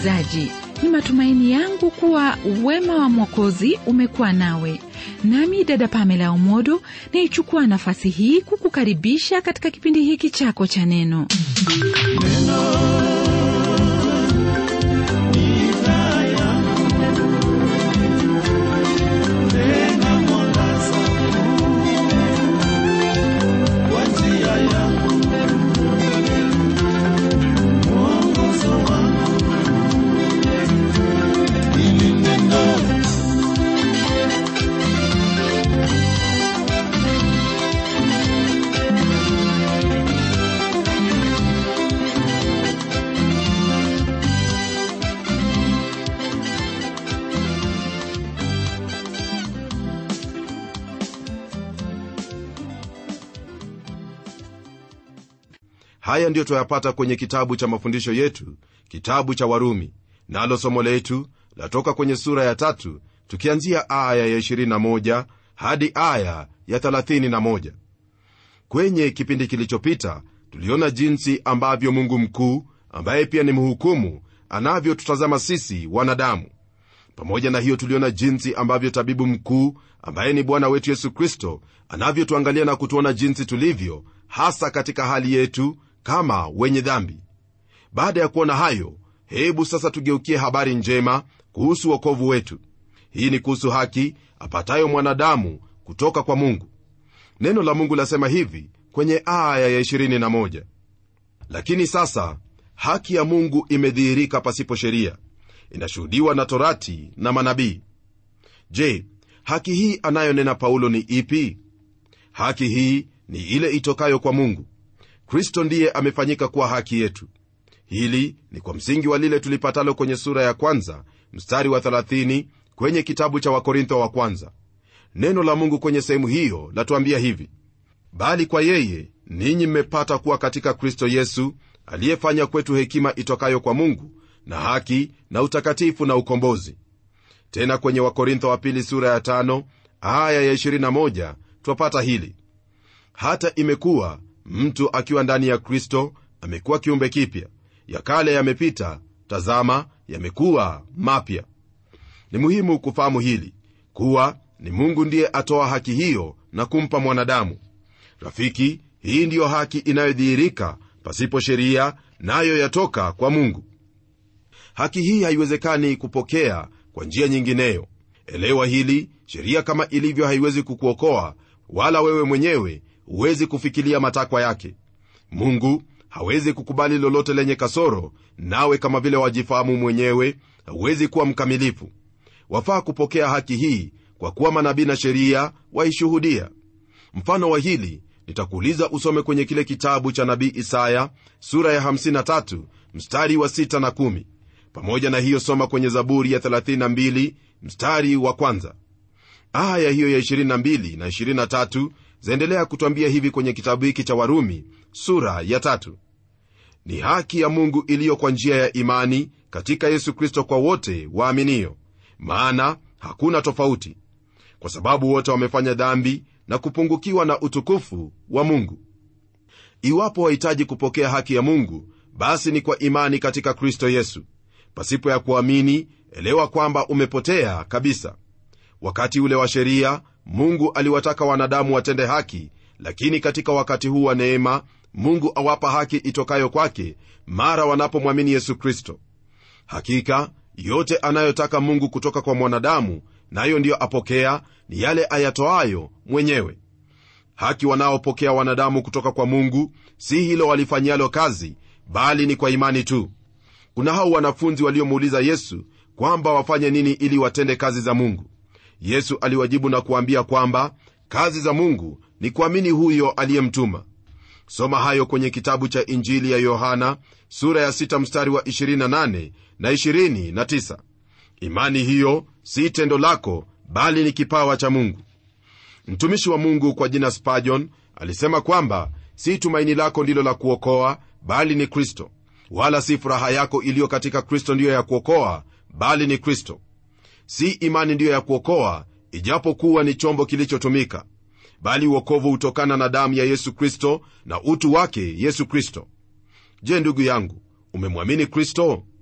msikilizaji, ni matumaini yangu kuwa wema wa Mwokozi umekuwa nawe. Nami dada Pamela Omodo naichukua nafasi hii kukukaribisha katika kipindi hiki chako cha neno. Haya ndiyo tuyapata kwenye kitabu cha mafundisho yetu, kitabu cha Warumi. Nalo somo letu latoka kwenye sura ya 3, tukianzia aya ya 21 hadi aya ya 31. Kwenye kipindi kilichopita tuliona jinsi ambavyo Mungu mkuu, ambaye pia ni mhukumu, anavyotutazama sisi wanadamu. Pamoja na hiyo tuliona jinsi ambavyo tabibu mkuu, ambaye ni Bwana wetu Yesu Kristo, anavyotuangalia na kutuona jinsi tulivyo, hasa katika hali yetu kama wenye dhambi. Baada ya kuona hayo, hebu sasa tugeukie habari njema kuhusu wokovu wetu. Hii ni kuhusu haki apatayo mwanadamu kutoka kwa Mungu. Neno la Mungu lasema hivi kwenye aya ya 21: lakini sasa haki ya Mungu imedhihirika pasipo sheria, inashuhudiwa na Torati na manabii. Je, haki hii anayonena Paulo ni ipi? Haki hii ni ile itokayo kwa Mungu. Kristo ndiye amefanyika kuwa haki yetu. Hili ni kwa msingi wa lile tulipatalo kwenye sura ya 1 mstari wa 30 kwenye kitabu cha Wakorintho wa kwanza. Neno la Mungu kwenye sehemu hiyo latuambia hivi: bali kwa yeye ninyi mmepata kuwa katika Kristo Yesu, aliyefanya kwetu hekima itokayo kwa Mungu na haki na utakatifu na ukombozi. Tena kwenye Wakorintho wa pili sura ya 5 aya ya 21 twapata hili: hata imekuwa mtu akiwa ndani ya Kristo amekuwa kiumbe kipya, ya kale yamepita, tazama yamekuwa mapya. Ni muhimu kufahamu hili, kuwa ni Mungu ndiye atoa haki hiyo na kumpa mwanadamu. Rafiki, hii ndiyo haki inayodhihirika pasipo sheria, nayo yatoka kwa Mungu. Haki hii haiwezekani kupokea kwa njia nyingineyo. Elewa hili, sheria kama ilivyo haiwezi kukuokoa, wala wewe mwenyewe huwezi kufikiria matakwa yake. Mungu hawezi kukubali lolote lenye kasoro, nawe kama vile wajifahamu mwenyewe huwezi kuwa mkamilifu. Wafaa kupokea haki hii kwa kuwa manabii na sheria waishuhudia. Mfano wa hili nitakuuliza usome kwenye kile kitabu cha nabii Isaya sura ya 53 mstari wa 6 na 10. Pamoja na hiyo soma kwenye Zaburi ya 32 mstari wa 1. Aya hiyo ya 22 na 23 zaendelea kutuambia hivi kwenye kitabu hiki cha Warumi sura ya 3: ni haki ya Mungu iliyo kwa njia ya imani katika Yesu Kristo kwa wote waaminio, maana hakuna tofauti, kwa sababu wote wamefanya dhambi na kupungukiwa na utukufu wa Mungu. Iwapo wahitaji kupokea haki ya Mungu, basi ni kwa imani katika Kristo Yesu. Pasipo ya kuamini, elewa kwamba umepotea kabisa. Wakati ule wa sheria, Mungu aliwataka wanadamu watende haki, lakini katika wakati huu wa neema, Mungu awapa haki itokayo kwake mara wanapomwamini Yesu Kristo. Hakika yote anayotaka Mungu kutoka kwa mwanadamu, nayo ndiyo apokea, ni yale ayatoayo mwenyewe. Haki wanaopokea wanadamu kutoka kwa Mungu si hilo walifanyalo kazi, bali ni kwa imani tu. Kuna hao wanafunzi waliomuuliza Yesu kwamba wafanye nini ili watende kazi za Mungu. Yesu aliwajibu na kuambia kwamba kazi za Mungu ni kuamini huyo aliyemtuma. Soma hayo kwenye kitabu cha Injili ya Yohana sura ya 6 mstari wa 28 na 29. Imani hiyo si tendo lako, bali ni kipawa cha Mungu. Mtumishi wa Mungu kwa jina Spurgeon alisema kwamba si tumaini lako ndilo la kuokoa, bali ni Kristo, wala si furaha yako iliyo katika Kristo ndiyo ya kuokoa, bali ni Kristo. Si imani ndiyo ya kuokoa, ijapokuwa ni chombo kilichotumika, bali wokovu hutokana na damu ya Yesu Kristo na utu wake Yesu Kristo. Je, ndugu yangu, umemwamini Kristo?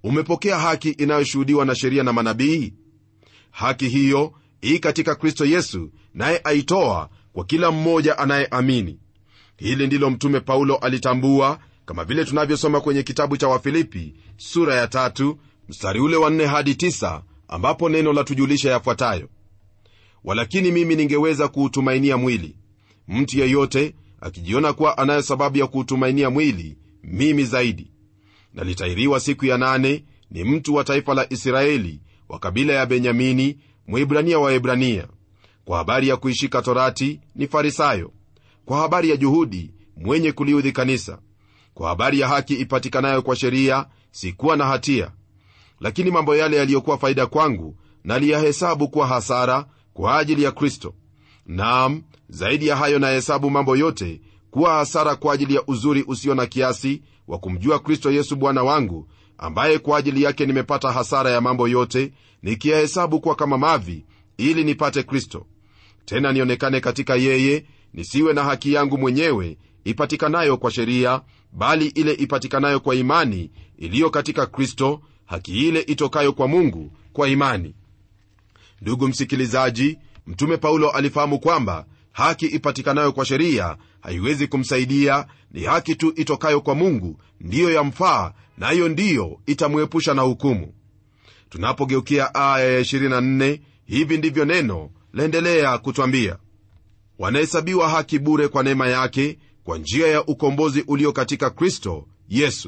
umepokea haki inayoshuhudiwa na sheria na manabii? Haki hiyo ii katika Kristo Yesu, naye aitoa kwa kila mmoja anayeamini. Hili ndilo mtume Paulo alitambua, kama vile tunavyosoma kwenye kitabu cha Wafilipi sura ya 3 mstari ule wa 4 hadi 9, ambapo neno la tujulisha yafuatayo: walakini mimi ningeweza kuutumainia mwili. Mtu yeyote akijiona kuwa anayo sababu ya kuutumainia mwili, mimi zaidi. Nalitairiwa siku ya 8, ni mtu wa taifa la Israeli, wa kabila ya Benyamini, Mwebrania wa Ebrania. Kwa habari ya kuishika torati ni Farisayo. Kwa habari ya juhudi, mwenye kuliudhi kanisa. Kwa habari ya haki ipatikanayo kwa sheria, sikuwa na hatia. Lakini mambo yale yaliyokuwa faida kwangu naliyahesabu kuwa hasara kwa ajili ya Kristo. Naam, zaidi ya hayo nahesabu mambo yote kuwa hasara kwa ajili ya uzuri usio na kiasi wa kumjua Kristo Yesu Bwana wangu, ambaye kwa ajili yake nimepata hasara ya mambo yote, nikiyahesabu kuwa kama mavi, ili nipate Kristo, tena nionekane katika yeye, nisiwe na haki yangu mwenyewe ipatikanayo kwa sheria, bali ile ipatikanayo kwa imani iliyo katika Kristo, haki ile itokayo kwa Mungu kwa imani. Ndugu msikilizaji, mtume Paulo alifahamu kwamba haki ipatikanayo kwa sheria haiwezi kumsaidia. Ni haki tu itokayo kwa Mungu ndiyo yamfaa, na hiyo ndiyo itamuepusha na hukumu. Tunapogeukia aya ya 24, hivi ndivyo neno laendelea kutwambia: wanahesabiwa haki bure kwa neema yake, kwa njia ya ukombozi ulio katika Kristo Yesu.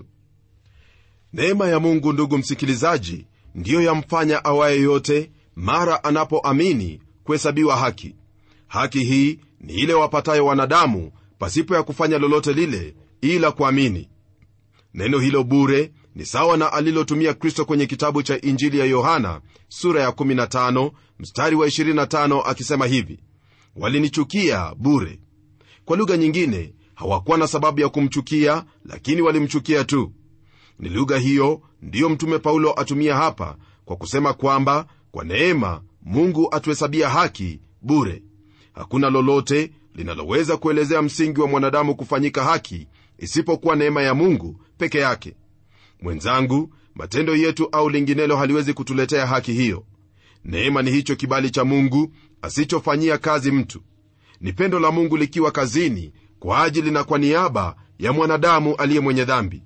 Neema ya Mungu, ndugu msikilizaji, ndiyo yamfanya awaye yote mara anapoamini kuhesabiwa haki. Haki hii ni ile wapatayo wanadamu pasipo ya kufanya lolote lile ila kuamini. Neno hilo bure ni sawa na alilotumia Kristo kwenye kitabu cha Injili ya Yohana sura ya 15 mstari wa 25, akisema hivi: walinichukia bure. Kwa lugha nyingine, hawakuwa na sababu ya kumchukia, lakini walimchukia tu. Ni lugha hiyo ndiyo mtume Paulo atumia hapa kwa kusema kwamba kwa neema Mungu atuhesabia haki bure. Hakuna lolote linaloweza kuelezea msingi wa mwanadamu kufanyika haki isipokuwa neema ya Mungu peke yake. Mwenzangu, matendo yetu au linginelo haliwezi kutuletea haki hiyo. Neema ni hicho kibali cha Mungu asichofanyia kazi mtu. Ni pendo la Mungu likiwa kazini kwa ajili na kwa niaba ya mwanadamu aliye mwenye dhambi.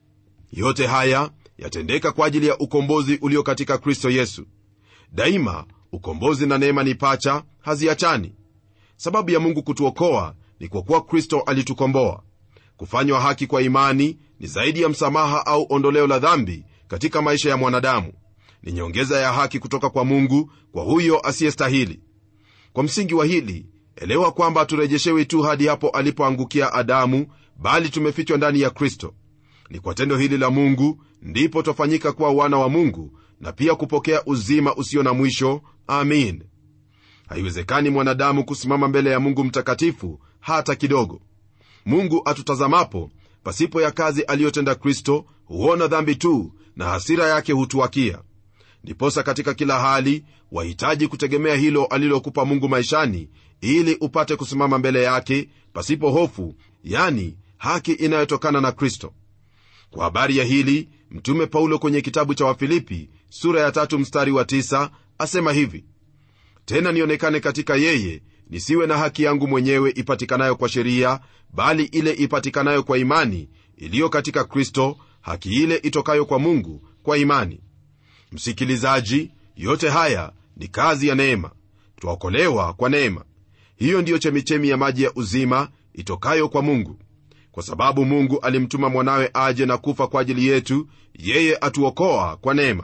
Yote haya yatendeka kwa ajili ya ukombozi ulio katika Kristo Yesu. Daima ukombozi na neema ni pacha, haziachani. Sababu ya Mungu kutuokoa ni kwa kuwa Kristo alitukomboa. Kufanywa haki kwa imani ni zaidi ya msamaha au ondoleo la dhambi katika maisha ya mwanadamu. Ni nyongeza ya haki kutoka kwa Mungu kwa huyo asiyestahili. Kwa msingi wa hili, elewa kwamba turejeshewi tu hadi hapo alipoangukia Adamu, bali tumefichwa ndani ya Kristo. Ni kwa tendo hili la Mungu ndipo twafanyika kuwa wana wa Mungu na pia kupokea uzima usio na mwisho. Amin. Haiwezekani mwanadamu kusimama mbele ya Mungu mtakatifu hata kidogo. Mungu atutazamapo, pasipo ya kazi aliyotenda Kristo, huona dhambi tu na hasira yake hutuwakia. Ndiposa katika kila hali wahitaji kutegemea hilo alilokupa Mungu maishani, ili upate kusimama mbele yake pasipo hofu, yani haki inayotokana na Kristo. Kwa habari ya hili, mtume Paulo kwenye kitabu cha Wafilipi sura ya 3 mstari wa 9 asema hivi: tena nionekane katika yeye, nisiwe na haki yangu mwenyewe ipatikanayo kwa sheria, bali ile ipatikanayo kwa imani iliyo katika Kristo, haki ile itokayo kwa Mungu kwa imani. Msikilizaji, yote haya ni kazi ya neema. Twaokolewa kwa neema. Hiyo ndiyo chemichemi ya maji ya uzima itokayo kwa Mungu. Kwa sababu Mungu alimtuma mwanawe aje na kufa kwa ajili yetu, yeye atuokoa kwa neema.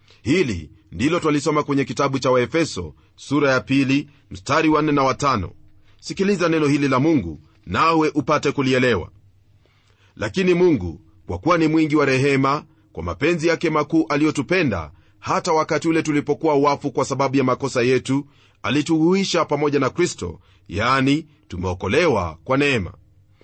Hili ndilo twalisoma kwenye kitabu cha Waefeso sura ya 2 mstari wa 4 na wa 5. Sikiliza neno hili la Mungu nawe upate kulielewa. Lakini Mungu, kwa kuwa ni mwingi wa rehema, kwa mapenzi yake makuu aliyotupenda, hata wakati ule tulipokuwa wafu kwa sababu ya makosa yetu, alituhuisha pamoja na Kristo, yani tumeokolewa kwa neema.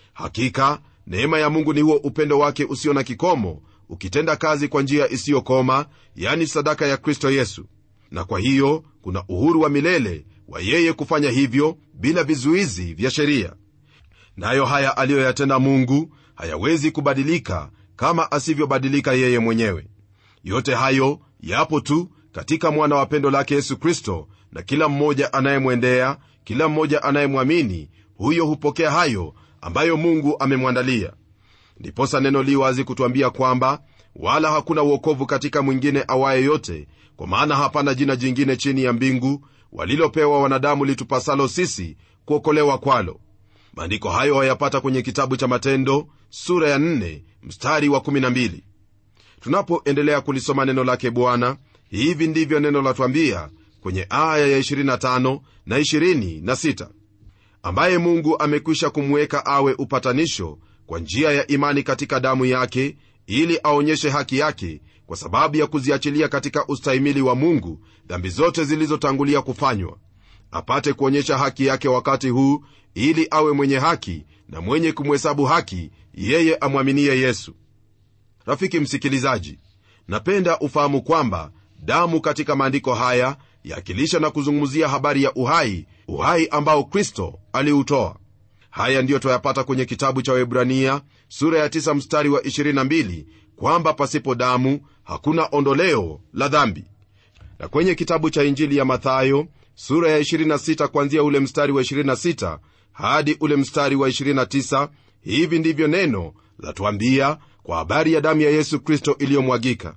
Hakika neema ya Mungu ni huo upendo wake usio na kikomo, ukitenda kazi kwa njia isiyokoma, yani sadaka ya Kristo Yesu. Na kwa hiyo kuna uhuru wa milele wa yeye kufanya hivyo bila vizuizi vya sheria. Nayo haya aliyoyatenda Mungu hayawezi kubadilika kama asivyobadilika yeye mwenyewe. Yote hayo yapo tu katika mwana wa pendo lake Yesu Kristo, na kila mmoja anayemwendea, kila mmoja anayemwamini, huyo hupokea hayo ambayo Mungu amemwandalia. Ndiposa neno li wazi kutuambia kwamba wala hakuna wokovu katika mwingine awaye yote, kwa maana hapana jina jingine chini ya mbingu walilopewa wanadamu litupasalo sisi kuokolewa kwalo. Maandiko hayo hayapata kwenye kitabu cha Matendo sura ya 4 mstari wa 12. Tunapoendelea kulisoma neno lake Bwana, hivi ndivyo neno latuambia kwenye aya ya 25 na 26: ambaye Mungu amekwisha kumweka awe upatanisho kwa njia ya imani katika damu yake, ili aonyeshe haki yake kwa sababu ya kuziachilia katika ustahimili wa Mungu dhambi zote zilizotangulia kufanywa, apate kuonyesha haki yake wakati huu, ili awe mwenye haki na mwenye kumhesabu haki yeye amwaminie Yesu. Rafiki msikilizaji, napenda ufahamu kwamba damu katika maandiko haya yakilisha na kuzungumzia habari ya uhai ambao Kristo aliutoa. Haya ndiyo twayapata kwenye kitabu cha Waebrania sura ya 9 mstari wa 22, kwamba pasipo damu hakuna ondoleo la dhambi. Na kwenye kitabu cha Injili ya Mathayo sura ya 26 kuanzia ule mstari wa 26 hadi ule mstari wa 29, hivi ndivyo neno latuambia kwa habari ya damu ya Yesu Kristo iliyomwagika.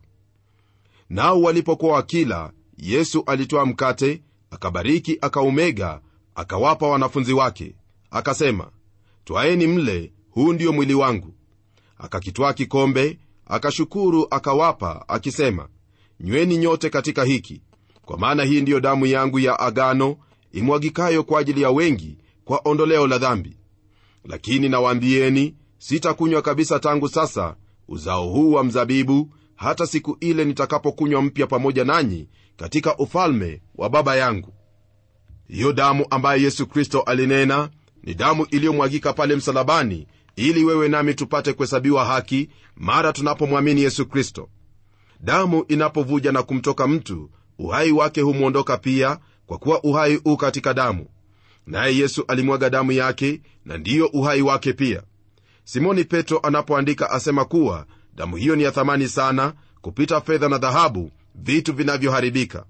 Nao walipokuwa wakila, Yesu alitoa mkate, akabariki, akaumega, akawapa wanafunzi wake, akasema, twaeni mle, huu ndio mwili wangu. Akakitwaa kikombe, akashukuru, akawapa, akisema, nyweni nyote katika hiki, kwa maana hii ndiyo damu yangu ya agano, imwagikayo kwa ajili ya wengi kwa ondoleo la dhambi. Lakini nawaambieni, sitakunywa kabisa tangu sasa uzao huu wa mzabibu, hata siku ile nitakapokunywa mpya pamoja nanyi katika ufalme wa Baba yangu. Hiyo damu ambayo Yesu Kristo alinena ni damu iliyomwagika pale msalabani, ili wewe nami tupate kuhesabiwa haki mara tunapomwamini Yesu Kristo. Damu inapovuja na kumtoka mtu, uhai wake humwondoka pia, kwa kuwa uhai u katika damu. Naye Yesu alimwaga damu yake, na ndiyo uhai wake pia. Simoni Petro anapoandika asema kuwa damu hiyo ni ya thamani sana kupita fedha na dhahabu, vitu vinavyoharibika.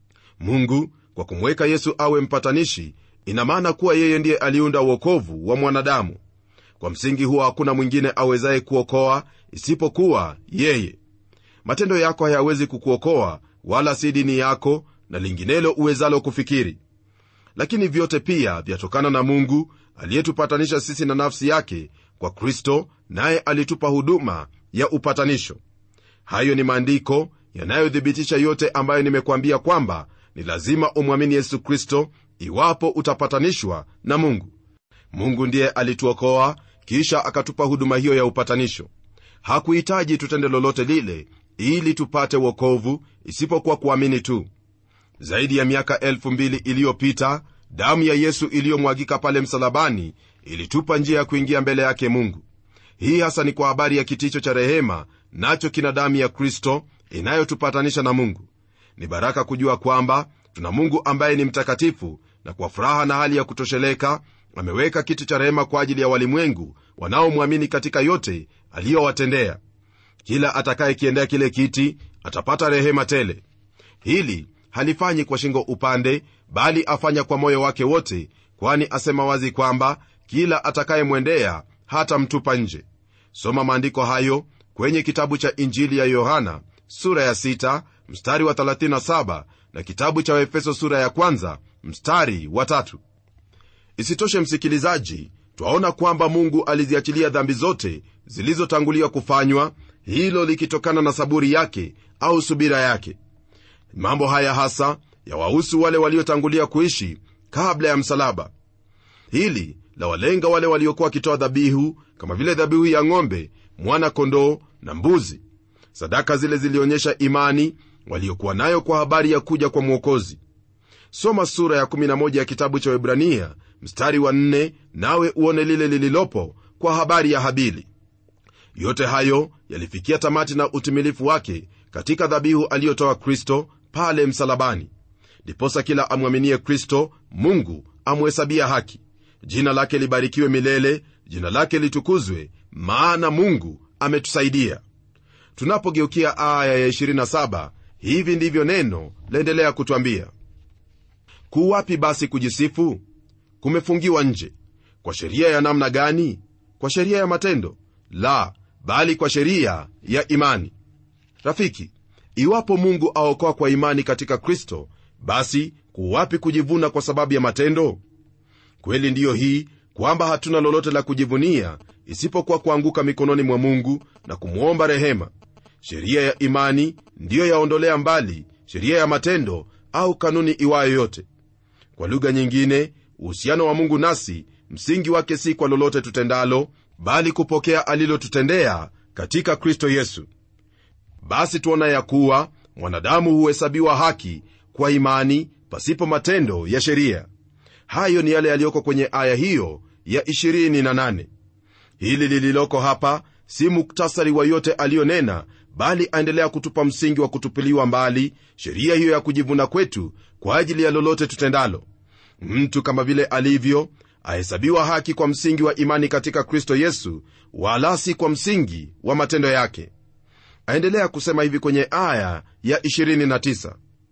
Mungu kwa kumweka Yesu awe mpatanishi, ina maana kuwa yeye ndiye aliunda wokovu wa mwanadamu. Kwa msingi huo hakuna mwingine awezaye kuokoa isipokuwa yeye. Matendo yako hayawezi kukuokoa, wala si dini yako na linginelo uwezalo kufikiri. Lakini vyote pia vyatokana na Mungu aliyetupatanisha sisi na nafsi yake kwa Kristo, naye alitupa huduma ya upatanisho. Hayo ni maandiko yanayothibitisha yote ambayo nimekuambia, kwamba ni lazima umwamini Yesu Kristo iwapo utapatanishwa na Mungu. Mungu ndiye alituokoa kisha akatupa huduma hiyo ya upatanisho. Hakuhitaji tutende lolote lile ili tupate wokovu isipokuwa kuamini tu. Zaidi ya miaka 2000 iliyopita, damu ya Yesu iliyomwagika pale msalabani ilitupa njia ya kuingia mbele yake Mungu. Hii hasa ni kwa habari ya kiticho cha rehema, nacho kina damu ya Kristo inayotupatanisha na Mungu. Ni baraka kujua kwamba tuna Mungu ambaye ni mtakatifu, na kwa furaha na hali ya kutosheleka ameweka kiti cha rehema kwa ajili ya walimwengu wanaomwamini katika yote aliyowatendea. Kila atakayekiendea kile kiti atapata rehema tele. Hili halifanyi kwa shingo upande, bali afanya kwa moyo wake wote, kwani asema wazi kwamba kila atakayemwendea hata mtupa nje. Soma maandiko hayo kwenye kitabu cha Injili ya Yohana sura ya 6 mstari wa 37 na kitabu cha Efeso sura ya 1 mstari wa 3. Isitoshe msikilizaji, twaona kwamba Mungu aliziachilia dhambi zote zilizotangulia kufanywa, hilo likitokana na saburi yake au subira yake. Mambo haya hasa yawahusu wale waliotangulia kuishi kabla ya msalaba. Hili la walenga wale waliokuwa wakitoa dhabihu, kama vile dhabihu ya ng'ombe, mwana kondoo na mbuzi. Sadaka zile zilionyesha imani waliokuwa nayo kwa habari ya kuja kwa Mwokozi. Soma sura ya 11 ya kitabu cha Waebrania mstari wa 4, nawe uone lile lililopo kwa habari ya Habili. Yote hayo yalifikia tamati na utimilifu wake katika dhabihu aliyotoa Kristo pale msalabani. Ndiposa kila amwaminie Kristo Mungu amhesabia haki. Jina lake libarikiwe milele, jina lake litukuzwe, maana Mungu ametusaidia. Tunapogeukia aya ya 27, hivi ndivyo neno laendelea kutwambia: kuwapi basi kujisifu? Kumefungiwa nje. Kwa sheria ya namna gani? Kwa sheria ya matendo? La, bali kwa sheria ya imani. Rafiki, iwapo Mungu aokoa kwa imani katika Kristo, basi kuwapi kujivuna kwa sababu ya matendo? Kweli ndiyo hii, kwamba hatuna lolote la kujivunia isipokuwa kuanguka mikononi mwa Mungu na kumwomba rehema. Sheria ya imani ndiyo yaondolea mbali sheria ya matendo au kanuni iwayo yote. Kwa lugha nyingine, uhusiano wa Mungu nasi msingi wake si kwa lolote tutendalo, bali kupokea alilotutendea katika Kristo Yesu. Basi tuona ya kuwa mwanadamu huhesabiwa haki kwa imani pasipo matendo ya sheria. Hayo ni yale yaliyoko kwenye aya hiyo ya 28. Hili lililoko hapa si muktasari wa yote aliyonena, bali aendelea kutupa msingi wa kutupiliwa mbali sheria hiyo ya kujivuna kwetu kwa ajili ya lolote tutendalo. Mtu kama vile alivyo, ahesabiwa haki kwa msingi wa imani katika Kristo Yesu, wala si kwa msingi wa matendo yake. Aendelea kusema hivi kwenye aya ya 29: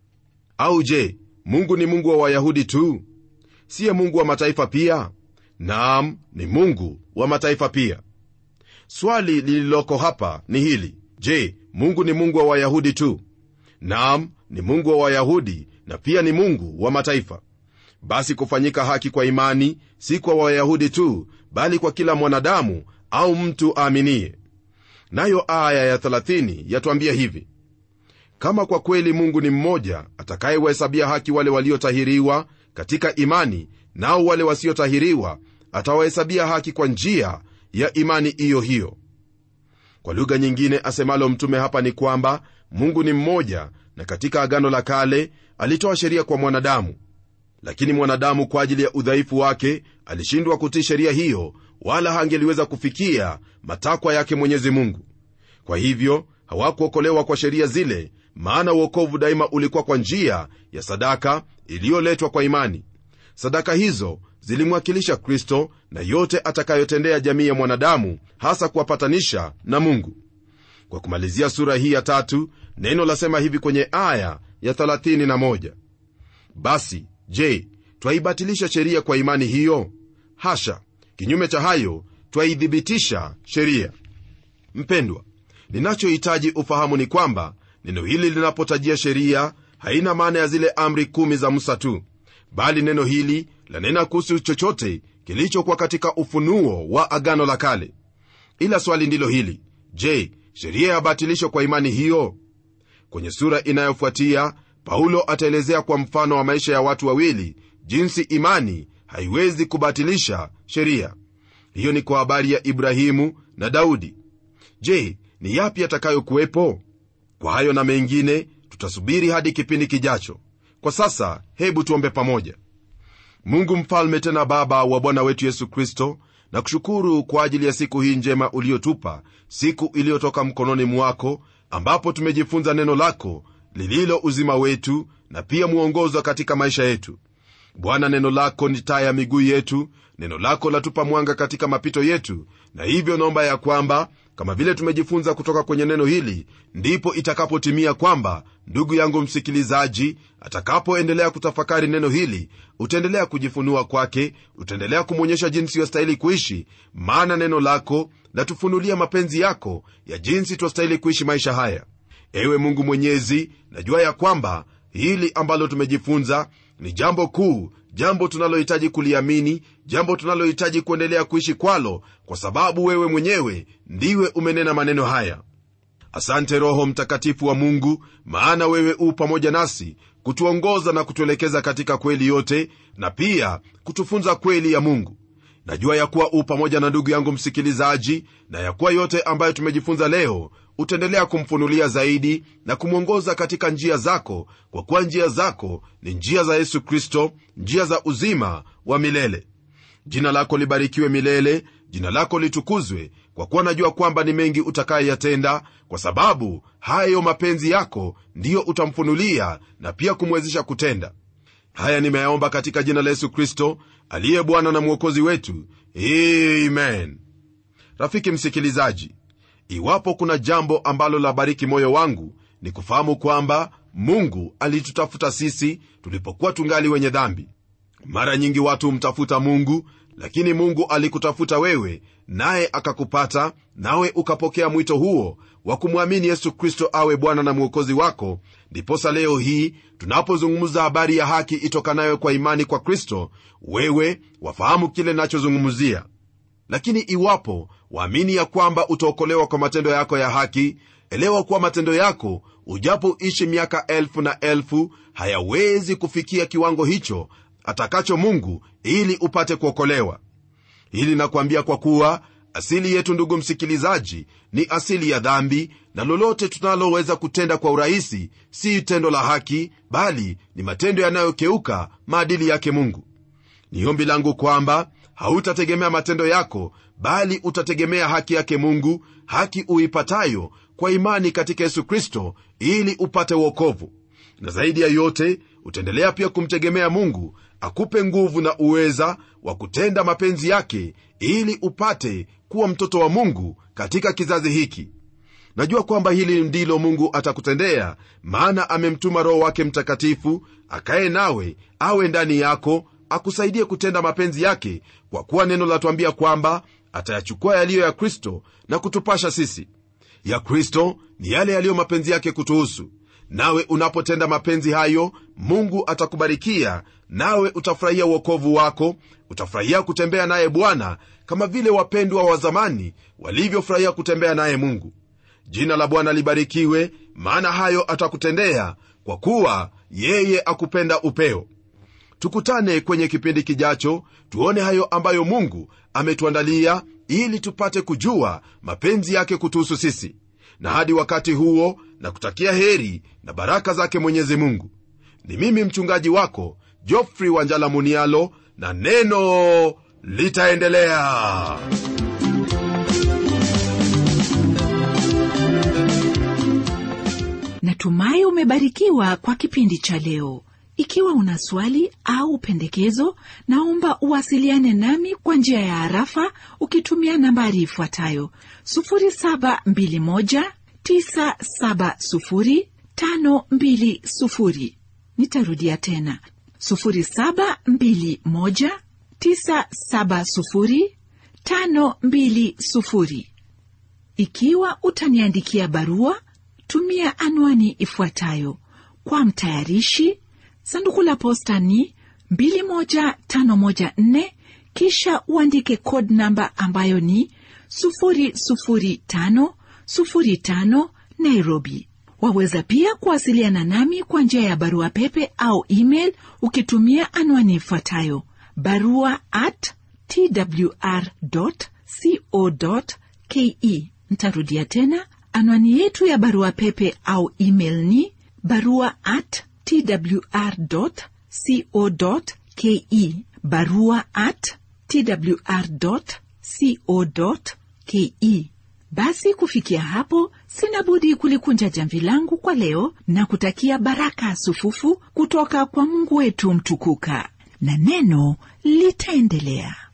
au je, Mungu ni Mungu wa Wayahudi tu? Siye Mungu wa mataifa pia? Naam, ni Mungu wa mataifa pia. Swali lililoko hapa ni hili: je, Mungu ni Mungu wa Wayahudi tu? Naam, ni Mungu wa Wayahudi na pia ni Mungu wa mataifa. Basi kufanyika haki kwa imani si kwa Wayahudi tu, bali kwa kila mwanadamu au mtu aaminie. Nayo aya ya 30 yatuambia hivi: kama kwa kweli Mungu ni mmoja, atakayewahesabia haki wale waliotahiriwa katika imani, nao wale wasiotahiriwa atawahesabia haki kwa njia ya imani hiyo hiyo. Kwa lugha nyingine, asemalo mtume hapa ni kwamba Mungu ni mmoja, na katika Agano la Kale alitoa sheria kwa mwanadamu, lakini mwanadamu kwa ajili ya udhaifu wake alishindwa kutii sheria hiyo, wala hangeliweza kufikia matakwa yake Mwenyezi Mungu. Kwa hivyo hawakuokolewa kwa sheria zile, maana wokovu daima ulikuwa kwa njia ya sadaka iliyoletwa kwa imani. Sadaka hizo zilimwakilisha Kristo na yote atakayotendea jamii ya mwanadamu, hasa kuwapatanisha na Mungu. Kwa kumalizia sura hii ya 3, neno lasema hivi kwenye aya ya 31: basi je, twaibatilisha sheria kwa imani hiyo? Hasha! Kinyume cha hayo, twaidhibitisha sheria. Mpendwa, ninachohitaji ufahamu ni kwamba neno hili linapotajia sheria haina maana ya zile amri 10 za Musa tu, bali neno hili lanena kuhusu chochote kilichokuwa katika ufunuo wa Agano la Kale. Ila swali ndilo hili: je, sheria yabatilishwa kwa imani hiyo? Kwenye sura inayofuatia Paulo ataelezea kwa mfano wa maisha ya watu wawili jinsi imani haiwezi kubatilisha sheria. Hiyo ni kwa habari ya Ibrahimu na Daudi. Je, ni yapi yatakayokuwepo? Kwa hayo na mengine tutasubiri hadi kipindi kijacho. Kwa sasa hebu tuombe pamoja. Mungu mfalme, tena Baba wa Bwana wetu Yesu Kristo, na kushukuru kwa ajili ya siku hii njema uliotupa, siku iliyotoka mkononi mwako, ambapo tumejifunza neno lako lililo uzima wetu na pia muongozo katika maisha yetu. Bwana, neno lako ni taa ya miguu yetu, neno lako latupa mwanga katika mapito yetu, na hivyo naomba ya kwamba kama vile tumejifunza kutoka kwenye neno hili, ndipo itakapotimia kwamba ndugu yangu msikilizaji atakapoendelea kutafakari neno hili, utaendelea kujifunua kwake, utaendelea kumwonyesha jinsi yastahili kuishi, maana neno lako latufunulia mapenzi yako ya jinsi twastahili kuishi maisha haya. Ewe Mungu Mwenyezi, najua ya kwamba hili ambalo tumejifunza ni jambo kuu, jambo tunalohitaji kuliamini, jambo tunalohitaji kuendelea kuishi kwalo, kwa sababu wewe mwenyewe ndiwe umenena maneno haya. Asante Roho Mtakatifu wa Mungu, maana wewe u pamoja nasi kutuongoza na kutuelekeza katika kweli yote, na pia kutufunza kweli ya Mungu. Najua ya kuwa u pamoja na ndugu yangu msikilizaji, na ya kuwa yote ambayo tumejifunza leo utaendelea kumfunulia zaidi na kumwongoza katika njia zako, kwa kuwa njia zako ni njia za Yesu Kristo, njia za uzima wa milele. Jina lako libarikiwe milele, jina lako litukuzwe, kwa kuwa najua kwamba ni mengi utakayeyatenda, kwa sababu hayo mapenzi yako ndiyo utamfunulia na pia kumwezesha kutenda. Haya nimeyaomba katika jina la Yesu Kristo, aliye Bwana na Mwokozi wetu. Amen. Rafiki msikilizaji, iwapo kuna jambo ambalo labariki moyo wangu, ni kufahamu kwamba Mungu alitutafuta sisi tulipokuwa tungali wenye dhambi. Mara nyingi watu humtafuta Mungu, lakini Mungu alikutafuta wewe, naye akakupata, nawe ukapokea mwito huo wa kumwamini Yesu Kristo awe Bwana na Mwokozi wako. Ndiposa leo hii tunapozungumza habari ya haki itokanayo kwa imani kwa Kristo, wewe wafahamu kile ninachozungumzia. Lakini iwapo waamini ya kwamba utaokolewa kwa matendo yako ya haki, elewa kuwa matendo yako ujapoishi miaka 1000 na 1000 hayawezi kufikia kiwango hicho atakacho Mungu ili upate kuokolewa. Hili nakwambia kwa kuwa asili yetu, ndugu msikilizaji, ni asili ya dhambi, na lolote tunaloweza kutenda kwa urahisi si tendo la haki, bali ni matendo yanayokeuka maadili yake Mungu. Ni ombi langu kwamba hautategemea matendo yako, bali utategemea haki yake Mungu, haki uipatayo kwa imani katika Yesu Kristo, ili upate wokovu. Na zaidi ya yote, utaendelea pia kumtegemea Mungu akupe nguvu na uweza wa kutenda mapenzi yake, ili upate kuwa mtoto wa Mungu katika kizazi hiki. Najua kwamba hili ndilo Mungu atakutendea, maana amemtuma Roho wake Mtakatifu akae nawe, awe ndani yako, akusaidie kutenda mapenzi yake, kwa kuwa neno latuambia kwamba atayachukua yaliyo ya Kristo na kutupasha sisi. Ya Kristo ni yale yaliyo mapenzi yake kutuhusu. Nawe unapotenda mapenzi hayo, Mungu atakubarikia, nawe utafurahia wokovu wako, utafurahia kutembea naye Bwana kama vile wapendwa wa zamani walivyofurahia kutembea naye Mungu. Jina la Bwana libarikiwe, maana hayo atakutendea, kwa kuwa yeye akupenda upeo. Tukutane kwenye kipindi kijacho, tuone hayo ambayo Mungu ametuandalia, ili tupate kujua mapenzi yake kutuhusu sisi. Na hadi wakati huo, na kutakia heri na baraka zake Mwenyezi Mungu. Ni mimi mchungaji wako Geoffrey Wanjala Munialo, na neno litaendelea. Natumai umebarikiwa kwa kipindi cha leo. Ikiwa una swali au pendekezo, naomba uwasiliane nami kwa njia ya harafa ukitumia nambari ifuatayo: 0721970520. Nitarudia tena: 0721970520. Ikiwa utaniandikia barua, tumia anwani ifuatayo: kwa mtayarishi sanduku la posta ni 21514, kisha uandike code namba ambayo ni 00505 Nairobi. Waweza pia kuwasiliana nami kwa njia ya barua pepe au email ukitumia anwani ifuatayo: barua@twr.co.ke. Nitarudia tena, anwani yetu ya barua pepe au email ni barua@twr.co.ke, barua@twr.co.ke. Basi kufikia hapo, sina budi kulikunja jamvi langu kwa leo na kutakia baraka sufufu kutoka kwa Mungu wetu mtukuka, na neno litaendelea.